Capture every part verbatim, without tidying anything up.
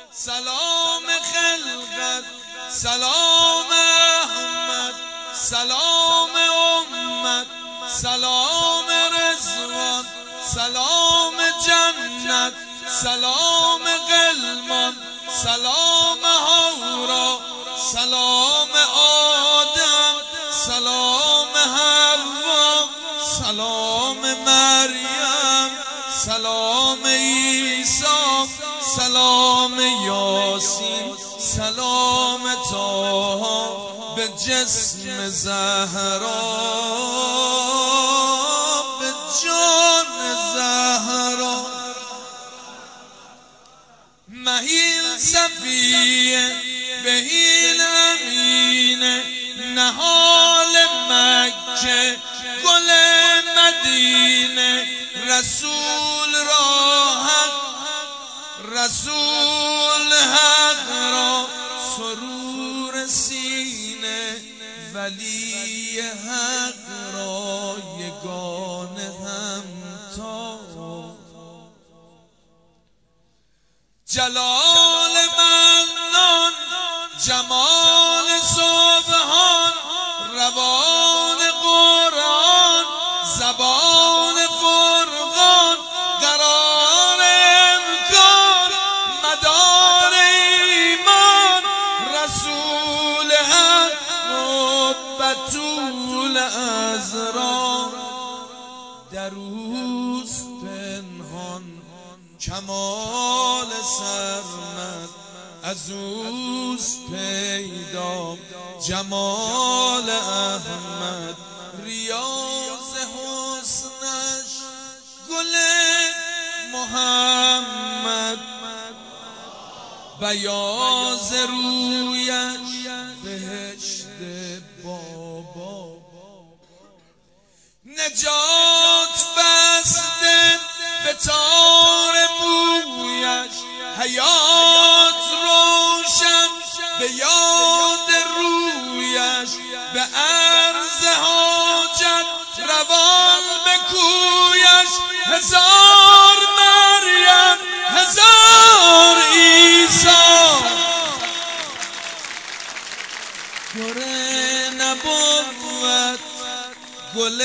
سلام خلقت، سلام احمد، سلام امت، سلام رضوان، سلام جنت، سلام غلمان، سلام هورا، سلام آدم، سلام حوا، سلام مریم، سلام عیسی، سلام یاسین، سلام طه به جسم زهرا، به جان زهرا. مهین صفیه بهین امینه، نهال مکه گل مدینه، رسول را حق، رسول حق را سرور سینه، ولی حق را یگانه همتا. جلال منان، جمال سبحان، روان قرآن، زبان فرقان، قرار امکان، مدار ایمان، رسول حق و بتول عذرا. در اوست پنهان کمال سرمد، از اوست پیدا جمال احمد. ریاض حسنش گل محمد، بیاض رویش بهشت بابا. نجات بسته به تار مویش، حیات روشن به یاد رویش، به عرض حاجت روان به کویش. هزار مریم، هزار عیسی، گره نبوت گل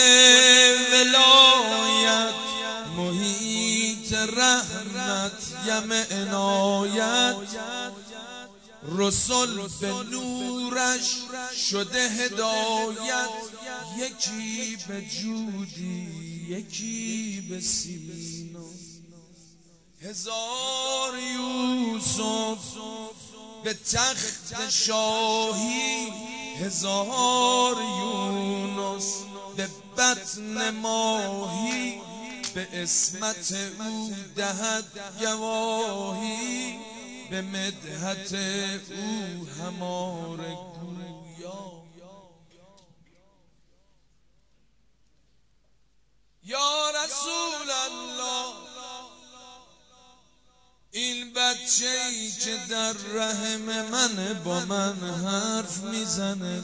ولایت، محیط رحمت یم عنایت. رسول به نورش شده هدایت، یکی به جودی یکی به سینا. هزار یوسف به تخت شاهی، هزار یونس به بطن ماهی، به عصمت او دهد گواهی، به مدحت او هماره گویا. یا رسول الله، این بچه ای که در رحم من با من حرف میزنه،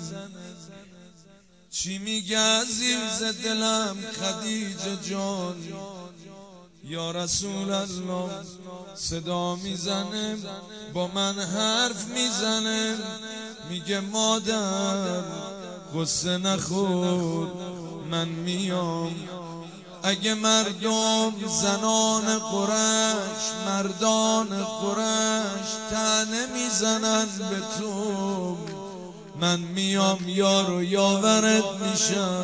چی میگه عزیز دلم خدیجه جان؟ یا رسول الله، صدا میزنه با من حرف میزنه، میگه مادر غصه نخور، من میام. اگه مردم زنان قریش، مردان قریش طعنه میزنن به تو، من میام یار و یاورت میشم.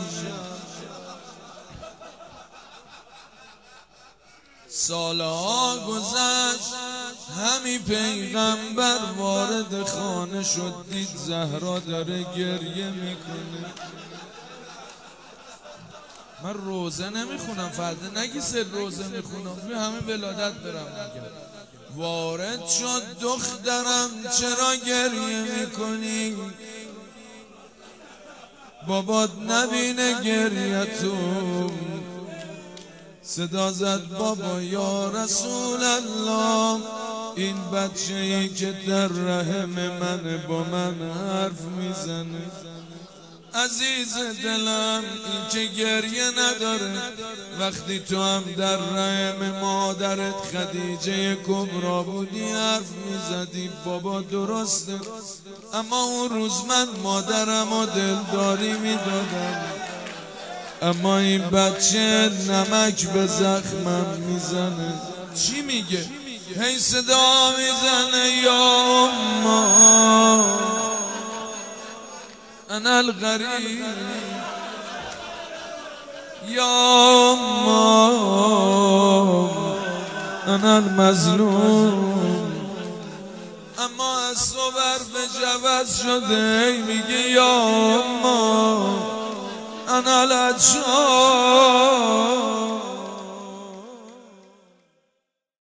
سالها گذشت، همی پیغمبر وارد خانه شد، دید زهرا داره گریه میکنه. من روزه نمیخونم، فردا نگی سر روزه میخونم، توی همه ولادت برم میگم. وارد شد، دخترم چرا گریه میکنی؟ بابات نبینه گریتو. صدا زد بابا یا رسول الله، این بچه ای که در رحم من با من حرف میزنه، عزیز دلم این که گریه نداره وقتی تو هم در رحم مادرت خدیجه کبرا بودی حرف میزدی بابا درسته، اما اون روز من مادرم و دلداری میدادم، اما این بچه نمک به زخمم میزنه. چی میگه؟ هی صدا میزنه یا اما انا الغریب یا اما انا المظلوم. اما از صبر به جوز شده میگه یا اما انا العطشان.